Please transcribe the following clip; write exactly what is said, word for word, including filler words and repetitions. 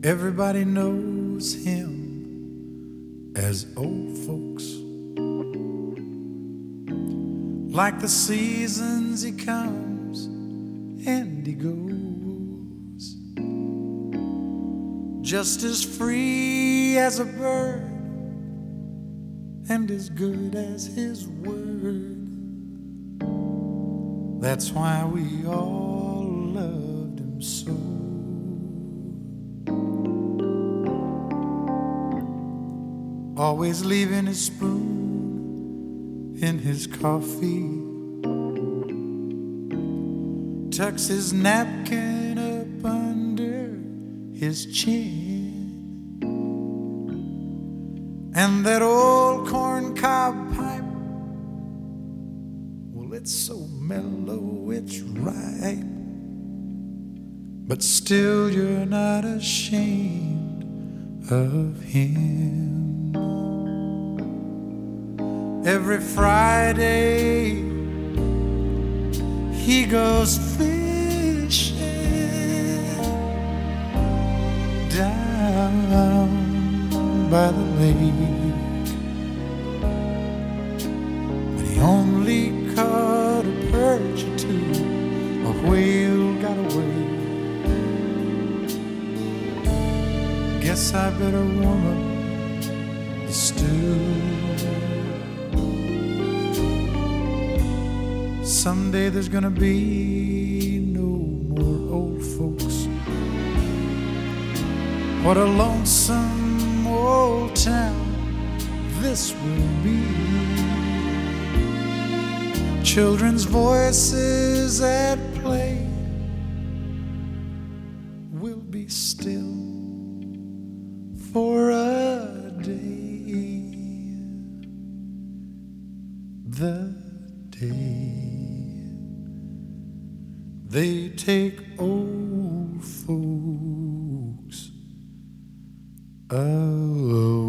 Everybody knows him as old folks. Like the seasons, he comes and he goes, just as free as a bird and as good as his word. That's why we all loved him so. Always leaving his spoon in his coffee, tucks his napkin up under his chin, and that old corncob pipe, well, it's so mellow, it's ripe, but still you're not ashamed of him. Every Friday he goes fishing down by the lake, but he only caught a perch or two. A whale got away. Guess I better warm up the stew. Someday there's gonna be no more old folks. What a lonesome old town this will be. Children's voices at play will be still for a day. The day they take old folks away.